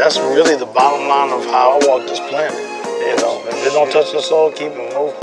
That's really the bottom line of how I walk this planet. You know, if it don't touch the soul, keep it moving.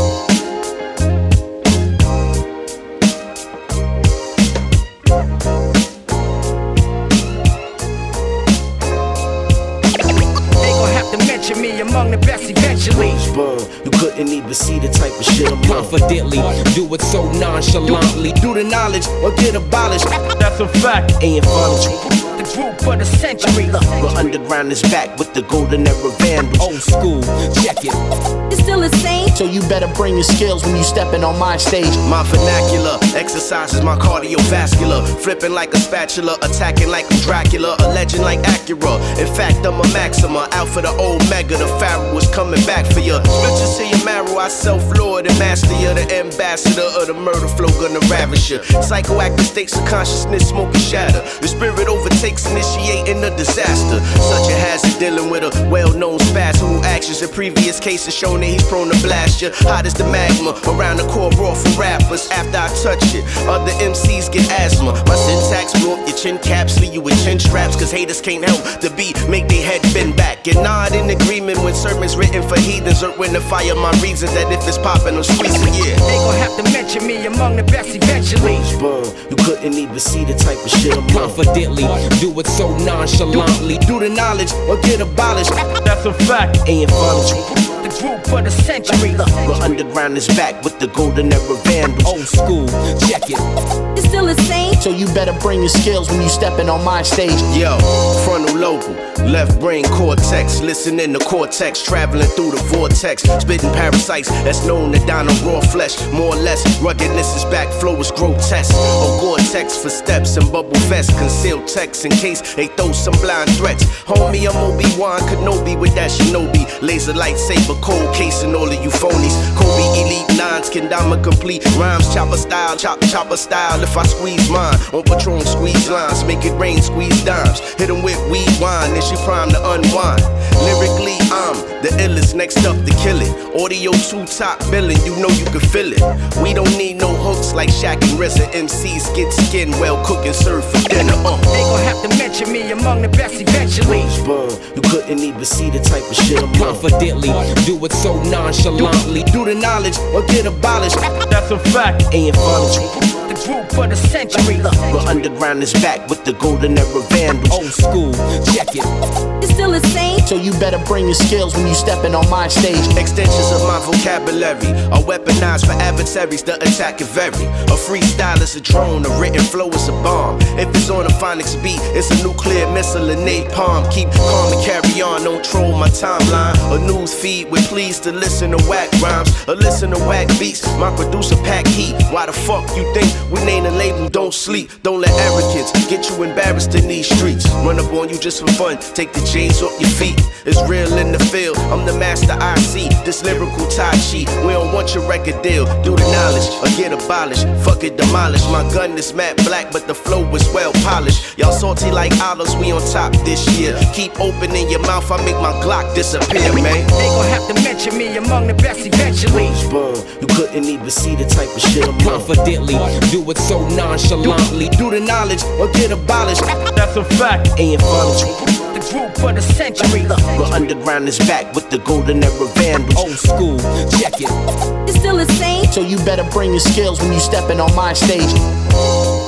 Me among the best eventually. You couldn't even see the type of shit I'm confidently, do it so nonchalantly. Do the knowledge or get abolished. That's a fact. Ain't fun. The group for the century. But underground is back with the golden era vandals. Old school, check it. It's still the same. So you better bring your skills when you stepping on my stage. My vernacular exercises my cardiovascular. Flipping like a spatula, attacking like I'm Dracula, a legend like Acura. In fact, I'm a Maxima, out for the Omega. The Pharaoh is coming back for ya. Splinters to your marrow, I self-lord and master ya. The ambassador of the murder flow, gonna ravish ya. Psychoactive states of consciousness, smoke and shatter. The spirit overtakes, initiating a disaster. Such a hazard dealing with a well-known spaz who actions in previous cases shown that he's prone to blast ya. Hot as the magma, around the core raw for rappers. After I touch it, other MCs get asthma. My syntax will your chin caps, leave you with chin straps. Cause haters can't help the beat, make they head bend back. And nod in agreement when sermons written for heathens. Or when to fire my reasons that if it's popping I'm squeezing, yeah. They gon' have to mention me among the best eventually. You couldn't even see the type of shit I'm confidently, do it so nonchalantly. Do the knowledge or get abolished. That's a fact. Ain't fun. The group for the century. But underground is back with the golden era vandals. Old school, check it. It's still the same. So you better bring your skills when you stepping on my stage. Yo, frontal lobe, left brain cortex, listening to cortex, traveling through the vortex, spitting parasites that's known to dine on raw flesh. More or less, ruggedness is back, flow is grotesque. Or Gore-Tex for steps and bubble vest, concealed text in case they throw some blind threats. Homie, I'm Obi-Wan Kenobi with that shinobi, laser lightsaber, cold case and all of you phonies. Kobe elite nines, kendama complete rhymes, chopper style, chopper style. If I squeeze mine on Patron, squeeze lines, make it rain, squeeze dimes. Hit 'em with weed wine, then she prime to unwind. Lyrically, I'm the illest, next up to kill it. Audio 2 top billing, you know you can feel it. We don't need no hooks like Shaq and RZA. MCs get skin well cooked and served for dinner. They gon' have to mention me among the best eventually. You couldn't even see the type of shit I'm confidently, do it so nonchalantly. Do the knowledge or get abolished. That's a fact. Ain't fun. The group for the century. But underground is back with the golden era vandals. Old school, check it. It's still the same. So you better bring your skills when you stepping on my stage. Extensions of my vocabulary are weaponized for adversaries. The attack can vary. A freestyle is a drone, a written flow is a bomb. If it's on a phonics beat, it's a nuclear missile, a napalm. Keep calm and carry on, don't troll my timeline. A news feed with please to listen to whack rhymes, or listen to whack beats. My producer pack heat. Why the fuck you think we name the label? Don't sleep, don't let arrogance get you embarrassed in these streets. Run up on you just for fun, take the chains off your feet. It's real in the field, I'm the master IC. This lyrical Tai Chi, we don't want your record deal. Do the knowledge or get abolished, fuck it, demolish. My gun is matte black, but the flow is well polished. Y'all salty like olives, we on top this year. Keep opening your mouth, I make my Glock disappear, man. They gon' have to mention me among the best eventually. You couldn't even see the type of shit I'm confidently, do it so nonchalantly. Do the knowledge or get abolished. That's a fact. Ain't fun. The group for the century. But underground is back with the golden era vandals. Old school, check it. It's still the same. So you better bring your skills when you stepping on my stage.